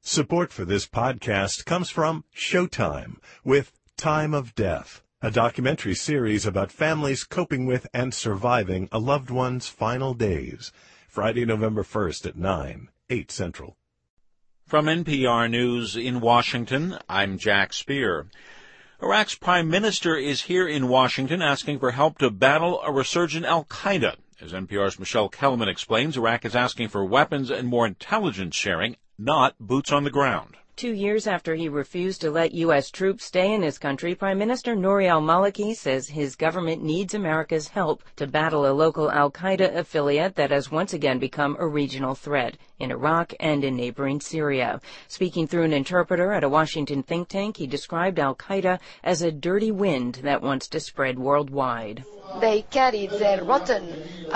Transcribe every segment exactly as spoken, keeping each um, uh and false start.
Support for this podcast comes from Showtime with Time of Death, a documentary series about families coping with and surviving a loved one's final days. Friday, November first at nine, eight Central. From N P R News in Washington, I'm Jack Speer. Iraq's prime minister is here in Washington asking for help to battle a resurgent al-Qaeda. As N P R's Michelle Kellerman explains, Iraq is asking for weapons and more intelligence sharing, not boots on the ground. Two years after he refused to let U S troops stay in his country, Prime Minister Nouri al-Maliki says his government needs America's help to battle a local al-Qaeda affiliate that has once again become a regional threat in Iraq and in neighboring Syria. Speaking through an interpreter at a Washington think tank, he described al-Qaeda as a dirty wind that wants to spread worldwide. They carried their rotten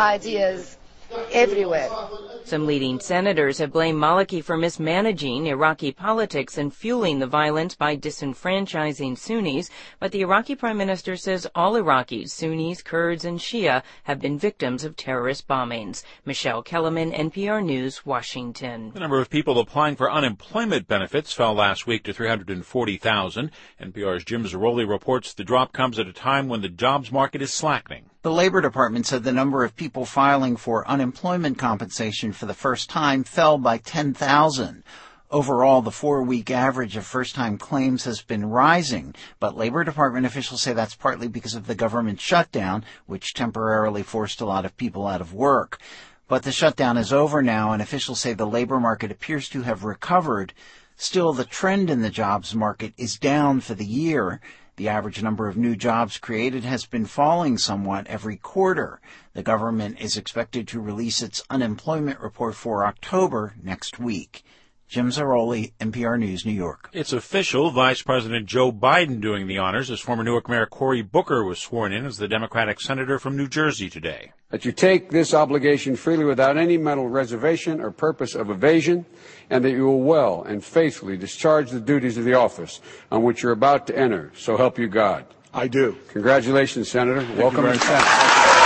ideas everywhere. Some leading senators have blamed Maliki for mismanaging Iraqi politics and fueling the violence by disenfranchising Sunnis, but the Iraqi prime minister says all Iraqis, Sunnis, Kurds, and Shia have been victims of terrorist bombings. Michelle Kellerman, N P R News, Washington. The number of people applying for unemployment benefits fell last week to three hundred forty thousand. N P R's Jim Zarroli reports the drop comes at a time when the jobs market is slackening. The Labor Department said the number of people filing for unemployment compensation for the first time fell by ten thousand. Overall, the four-week average of first-time claims has been rising, but Labor Department officials say that's partly because of the government shutdown, which temporarily forced a lot of people out of work. But the shutdown is over now, and officials say the labor market appears to have recovered. Still, the trend in the jobs market is down for the year. The average number of new jobs created has been falling somewhat every quarter. The government is expected to release its unemployment report for October next week. Jim Zarroli, N P R News, New York. It's official. Vice President Joe Biden doing the honors as former Newark Mayor Cory Booker was sworn in as the Democratic senator from New Jersey today. That you take this obligation freely without any mental reservation or purpose of evasion, and that you will well and faithfully discharge the duties of the office on which you're about to enter. So help you God. I do. Congratulations, Senator. Thank Welcome to the Senate.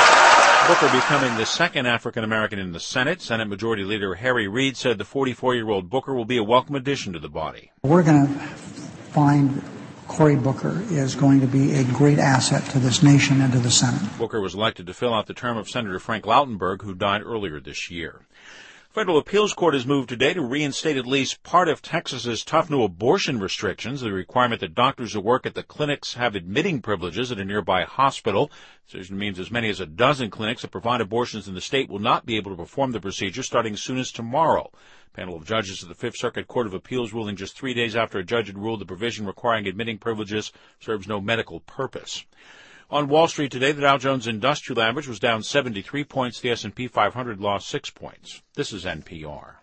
Booker becoming the second African-American in the Senate. Senate Majority Leader Harry Reid said the forty-four-year-old Booker will be a welcome addition to the body. We're going to find Cory Booker is going to be a great asset to this nation and to the Senate. Booker was elected to fill out the term of Senator Frank Lautenberg, who died earlier this year. Federal appeals court has moved today to reinstate at least part of Texas's tough new abortion restrictions, the requirement that doctors who work at the clinics have admitting privileges at a nearby hospital. The decision means as many as a dozen clinics that provide abortions in the state will not be able to perform the procedure starting as soon as tomorrow. A panel of judges of the Fifth Circuit Court of Appeals ruling just three days after a judge had ruled the provision requiring admitting privileges serves no medical purpose. On Wall Street today, the Dow Jones Industrial Average was down seventy-three points. The S and P five hundred lost six points. This is N P R.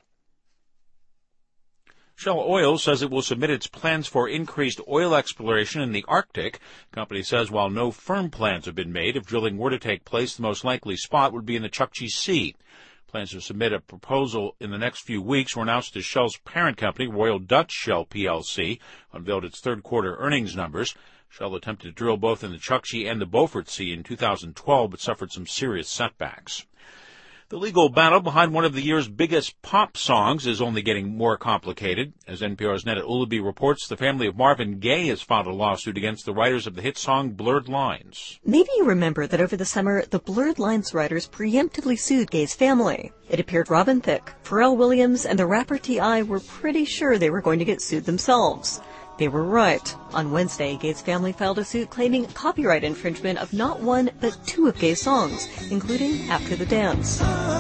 Shell Oil says it will submit its plans for increased oil exploration in the Arctic. The company says while no firm plans have been made, if drilling were to take place, the most likely spot would be in the Chukchi Sea. Plans to submit a proposal in the next few weeks were announced as Shell's parent company, Royal Dutch Shell P L C, unveiled its third quarter earnings numbers. Shell attempted to drill both in the Chukchi and the Beaufort Sea in two thousand twelve, but suffered some serious setbacks. The legal battle behind one of the year's biggest pop songs is only getting more complicated. As N P R's Netta Uluby reports, the family of Marvin Gaye has filed a lawsuit against the writers of the hit song Blurred Lines. Maybe you remember that over the summer, the Blurred Lines writers preemptively sued Gaye's family. It appeared Robin Thicke, Pharrell Williams, and the rapper T I were pretty sure they were going to get sued themselves. They were right. On Wednesday, Gaye's family filed a suit claiming copyright infringement of not one, but two of Gaye's songs, including After the Dance.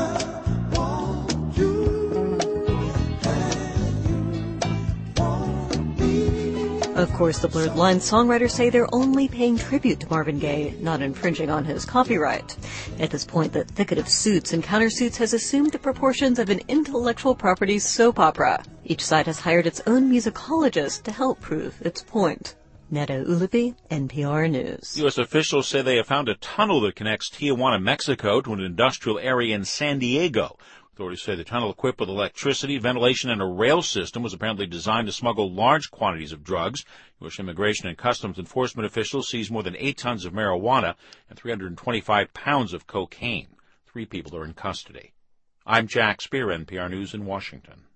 Of course, the Blurred Lines songwriters say they're only paying tribute to Marvin Gaye, not infringing on his copyright. At this point, the thicket of suits and countersuits has assumed the proportions of an intellectual property soap opera. Each side has hired its own musicologist to help prove its point. Netta Uluby, N P R News. U S officials say they have found a tunnel that connects Tijuana, Mexico, to an industrial area in San Diego. Authorities say the tunnel, equipped with electricity, ventilation, and a rail system, was apparently designed to smuggle large quantities of drugs. U S Immigration and Customs Enforcement officials seized more than eight tons of marijuana and three hundred twenty-five pounds of cocaine. Three people are in custody. I'm Jack Speer, N P R News in Washington.